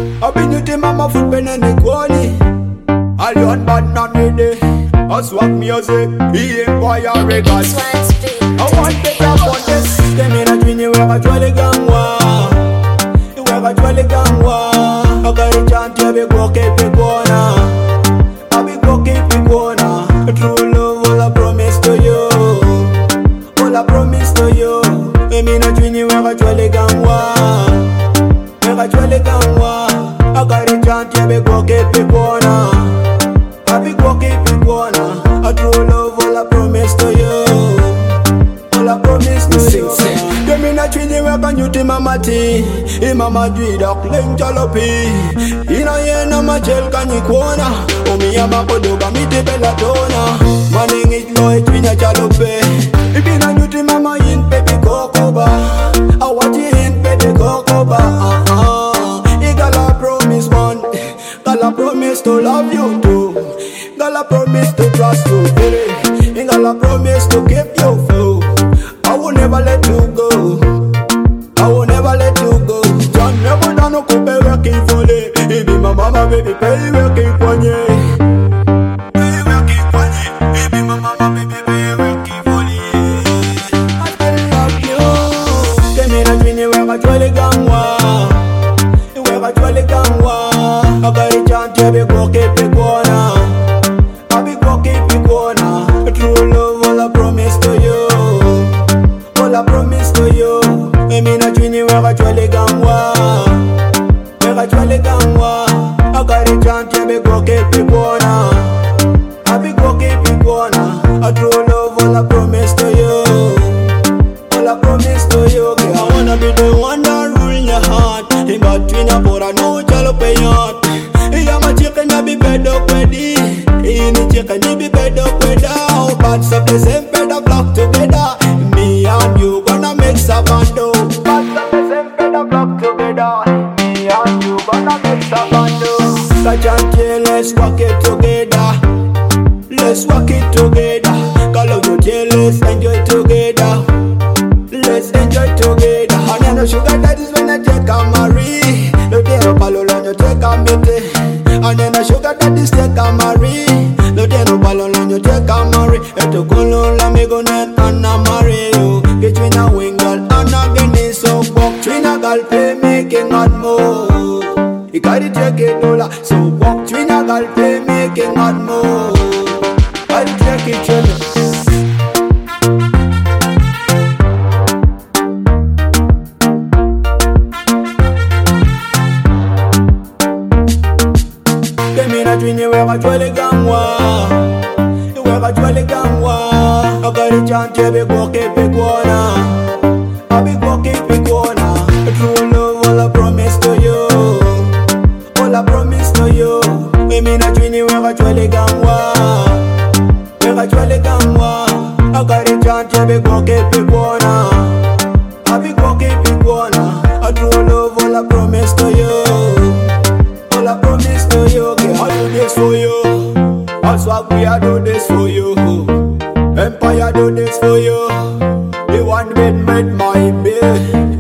I've been with mama foot pen and the quality. I learn but not ready. I swap music, he ain't boy or records. I want better for this. Them in a twin, you ever try the gangwa. You ever try the gangwa. I got a chant, you be go keep it going. I be go keep it going. True love, all I promise to you. All I promise to you. Them in a twin, you ever try the gangwa. Ever try the gangwa. I got a chant, you be go keep it going. I be go keep it going. I true love, all I promise to you. All I promise to you. Them in a twinny work on you to mama tea. Mama do dog ling jalopi. Ina ye na ma gel kani kona. O mi ama kodoga mi te bella tona. Manning it loy twinny jalope. Ibi na you to mama in baby kokoba. I want you in baby kokoba. Igala promise one. Gala promise to love you too. Gala promise to trust you, baby. Gala promise to keep you flow. I will never let you go. I will never let you go. John never done no coupe working for it. Baby, my mama, baby, pay working for you. Pay working for you. Baby, my mama, baby, pay working for you. I still love you. Came in a dream, you ever try the gangwa. You ever try the gangwa. I got a chance, you be go keep it going. I be go keep it going. True love, all I promise to you. All I promise to you. I mean a twin, you ever try the gangwa. Ever try the gangwa. I got a chance, you be go keep it going. I be go keep it going. I true love, all I promise to you. All I promise to you. I wanna be the one that rule in your heart. In between a board, I know you'll pay out. I'm a chicken, I be bed up with it. In the chicken, you be bed up with it. But some the same bed up block together. Me and you gonna make some bando. But some the same bed up block together. Me and you gonna make some bando. Such and let's walk it together. Let's walk it together. Call out your tail, let's enjoy together. Let's enjoy together. And then the sugar that is when I take a marry. No day no palo on you take a mete. And then the sugar that is take a marry. No day no palo on you take a marry. Eto kolo la me go net and a marry you. Get you in a wing girl and a guinea so walk. Twin a girl play making hot move. You gotta take it dollar. So walk twin a girl play making hot move. Gotta take it children. Twin, you ever try the gangwa. You ever try the gangwa. I got a chance, you be go keep it going. I be go keep it going. True love, all I promise to you. All I promise to you. I mean a twin, you ever try the gangwa. You ever try the gangwa. I got a chance, you be go keep it going. I be go keep it going. True love, all I promise to you. All I promise to you, girl, I do this for you. That's what we are do this for you. Empire do this for you. The one with my baby.